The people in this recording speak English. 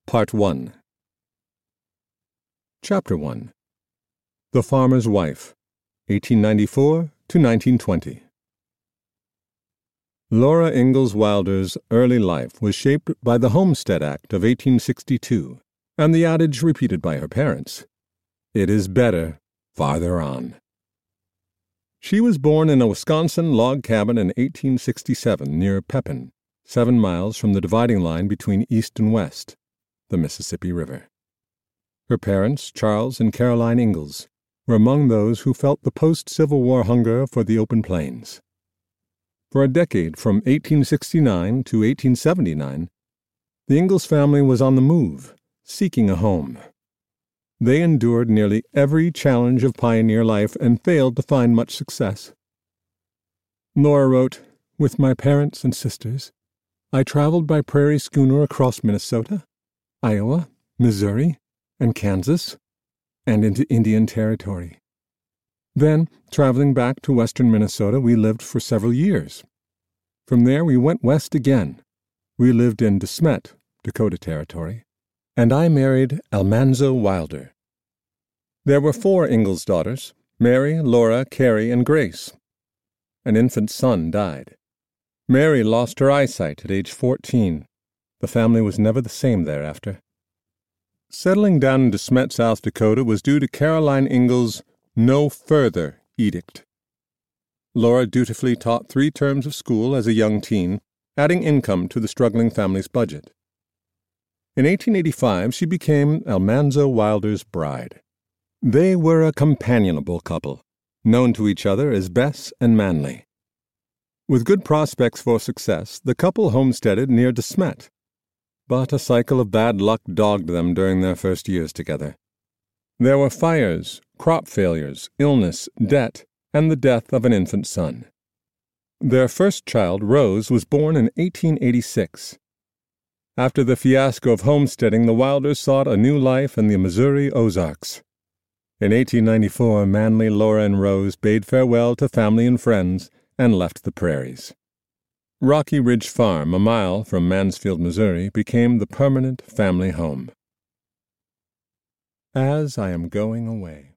Part 1. Chapter 1. The Farmer's Wife, 1894 to 1920. Laura Ingalls Wilder's early life was shaped by the Homestead Act of 1862 and the adage repeated by her parents, "It is better farther on." She was born in a Wisconsin log cabin in 1867 near Pepin, 7 miles from the dividing line between East and West, the Mississippi River. Her parents, Charles and Caroline Ingalls, were among those who felt the post-Civil War hunger for the open plains. For a decade, from 1869 to 1879, the Ingalls family was on the move, seeking a home. They endured nearly every challenge of pioneer life and failed to find much success. Laura wrote, "With my parents and sisters, I traveled by prairie schooner across Minnesota, Iowa, Missouri, and Kansas, and into Indian Territory. Then, traveling back to western Minnesota, we lived for several years. From there we went west again. We lived in De Smet, Dakota Territory, and I married Almanzo Wilder. There were 4 Ingalls daughters, Mary, Laura, Carrie, and Grace. An infant son died. Mary lost her eyesight at age 14. The family was never the same thereafter. Settling down in De Smet, South Dakota, was due to Caroline Ingalls' no further edict. Laura dutifully taught 3 terms of school as a young teen, adding income to the struggling family's budget. In 1885, she became Almanzo Wilder's bride. They were a companionable couple, known to each other as Bess and Manly. With good prospects for success, the couple homesteaded near De Smet, but a cycle of bad luck dogged them during their first years together. There were fires, crop failures, illness, debt, and the death of an infant son. Their first child, Rose, was born in 1886. After the fiasco of homesteading, the Wilders sought a new life in the Missouri Ozarks. In 1894, Manly, Laura, and Rose bade farewell to family and friends and left the prairies. Rocky Ridge Farm, a mile from Mansfield, Missouri, became the permanent family home. As I am going away.